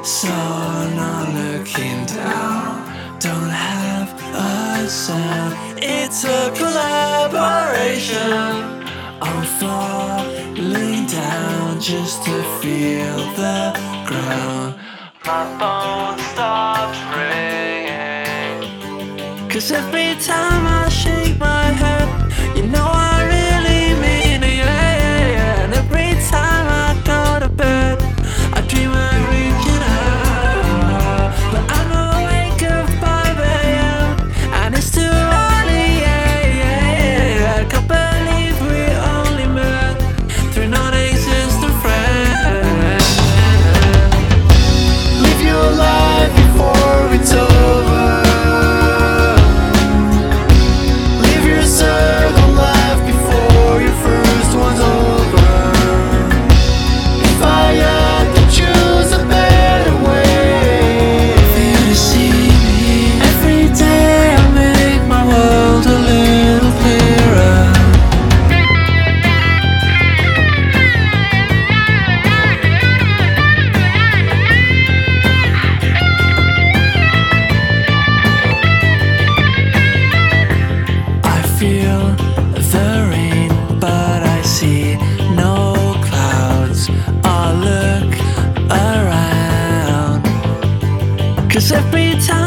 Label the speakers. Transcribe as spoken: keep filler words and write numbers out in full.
Speaker 1: So not looking down, don't have a sound. It's a collaboration. I'm falling down just to feel the ground. My phone stops ringing, 'cause every time I shake my head, you know I really mean it, yeah, yeah, yeah. And every time I go to bed, I dream of reaching out, but I'm awake at five a m and it's too early, yeah, yeah, yeah. I can't believe we only met through non-existent friends. Live your life before it's over. Live your circle life before your first one's over. If I had to choose a better way for you to see me, every day I make my world a little clearer. I feel the rain, but I see no clouds. I look around, 'cause every time